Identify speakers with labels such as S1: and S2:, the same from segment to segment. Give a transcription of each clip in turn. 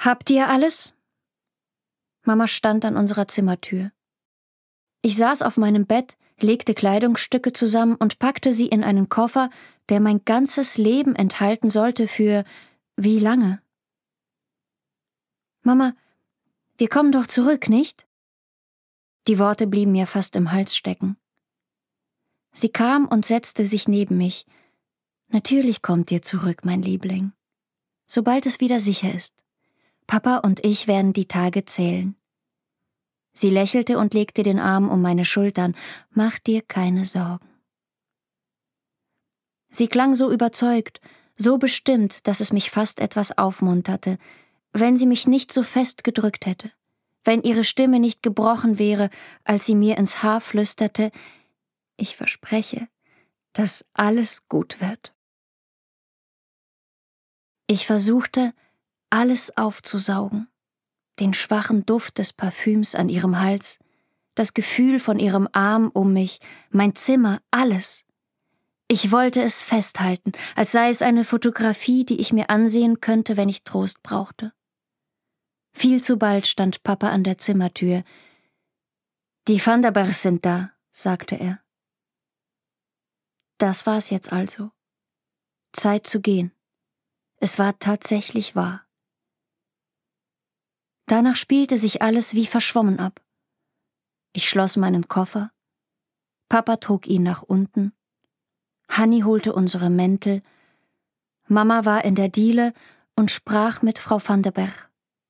S1: Habt ihr alles? Mama stand an unserer Zimmertür. Ich saß auf meinem Bett, legte Kleidungsstücke zusammen und packte sie in einen Koffer, der mein ganzes Leben enthalten sollte für wie lange? Mama, wir kommen doch zurück, nicht? Die Worte blieben mir fast im Hals stecken. Sie kam und setzte sich neben mich. Natürlich kommt ihr zurück, mein Liebling. Sobald es wieder sicher ist. Papa und ich werden die Tage zählen. Sie lächelte und legte den Arm um meine Schultern. Mach dir keine Sorgen. Sie klang so überzeugt, so bestimmt, dass es mich fast etwas aufmunterte, wenn sie mich nicht so fest gedrückt hätte, wenn ihre Stimme nicht gebrochen wäre, als sie mir ins Haar flüsterte, ich verspreche, dass alles gut wird. Ich versuchte, alles aufzusaugen, den schwachen Duft des Parfüms an ihrem Hals, das Gefühl von ihrem Arm um mich, mein Zimmer, alles. Ich wollte es festhalten, als sei es eine Fotografie, die ich mir ansehen könnte, wenn ich Trost brauchte. Viel zu bald stand Papa an der Zimmertür. »Die Van der Bergs sind da«, sagte er. Das war's jetzt also. Zeit zu gehen. Es war tatsächlich wahr. Danach spielte sich alles wie verschwommen ab. Ich schloss meinen Koffer. Papa trug ihn nach unten. Hanni holte unsere Mäntel. Mama war in der Diele und sprach mit Frau van der Berg.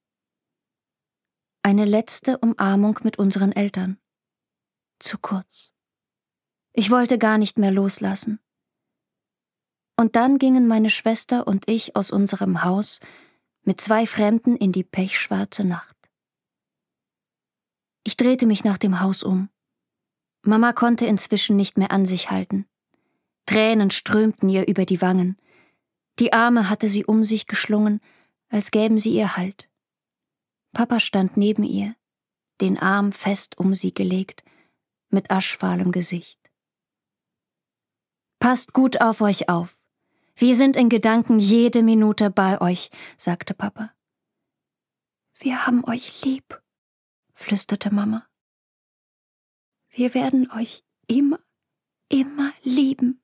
S1: Eine letzte Umarmung mit unseren Eltern. Zu kurz. Ich wollte gar nicht mehr loslassen. Und dann gingen meine Schwester und ich aus unserem Haus mit 2 Fremden in die pechschwarze Nacht. Ich drehte mich nach dem Haus um. Mama konnte inzwischen nicht mehr an sich halten. Tränen strömten ihr über die Wangen. Die Arme hatte sie um sich geschlungen, als gäben sie ihr Halt. Papa stand neben ihr, den Arm fest um sie gelegt, mit aschfahlem Gesicht. »Passt gut auf euch auf. Wir sind in Gedanken jede Minute bei euch«, sagte Papa. »Wir haben euch lieb«, flüsterte Mama. »Wir werden euch immer, immer lieben.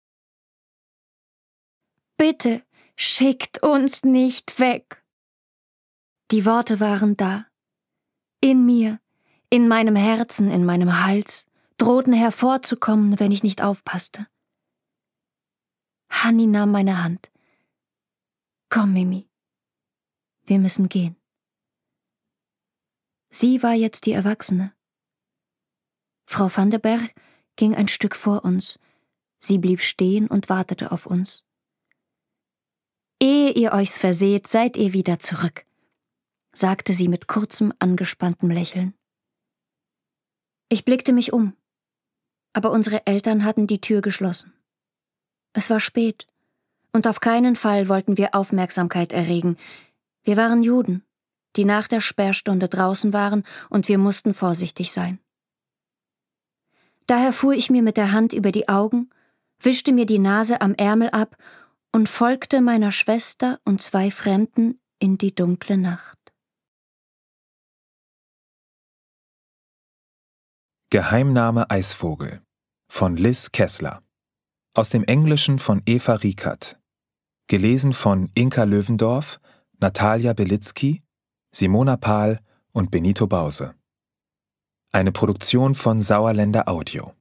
S1: Bitte schickt uns nicht weg.« Die Worte waren da. In mir, in meinem Herzen, in meinem Hals, drohten hervorzukommen, wenn ich nicht aufpasste. Hanni nahm meine Hand. »Komm, Mimi. Wir müssen gehen.« Sie war jetzt die Erwachsene. Frau van der Berg ging ein Stück vor uns. Sie blieb stehen und wartete auf uns. »Ehe ihr euch's verseht, seid ihr wieder zurück«, sagte sie mit kurzem, angespanntem Lächeln. Ich blickte mich um, aber unsere Eltern hatten die Tür geschlossen. Es war spät, und auf keinen Fall wollten wir Aufmerksamkeit erregen. Wir waren Juden, die nach der Sperrstunde draußen waren, und wir mussten vorsichtig sein. Daher fuhr ich mir mit der Hand über die Augen, wischte mir die Nase am Ärmel ab und folgte meiner Schwester und 2 Fremden in die dunkle Nacht.
S2: Geheimname Eisvogel von Liz Kessler. Aus dem Englischen von Eva Riekert. Gelesen von Inka Löwendorf, Natalia Belitzky, Simona Pahl und Benito Bause. Eine Produktion von Sauerländer Audio.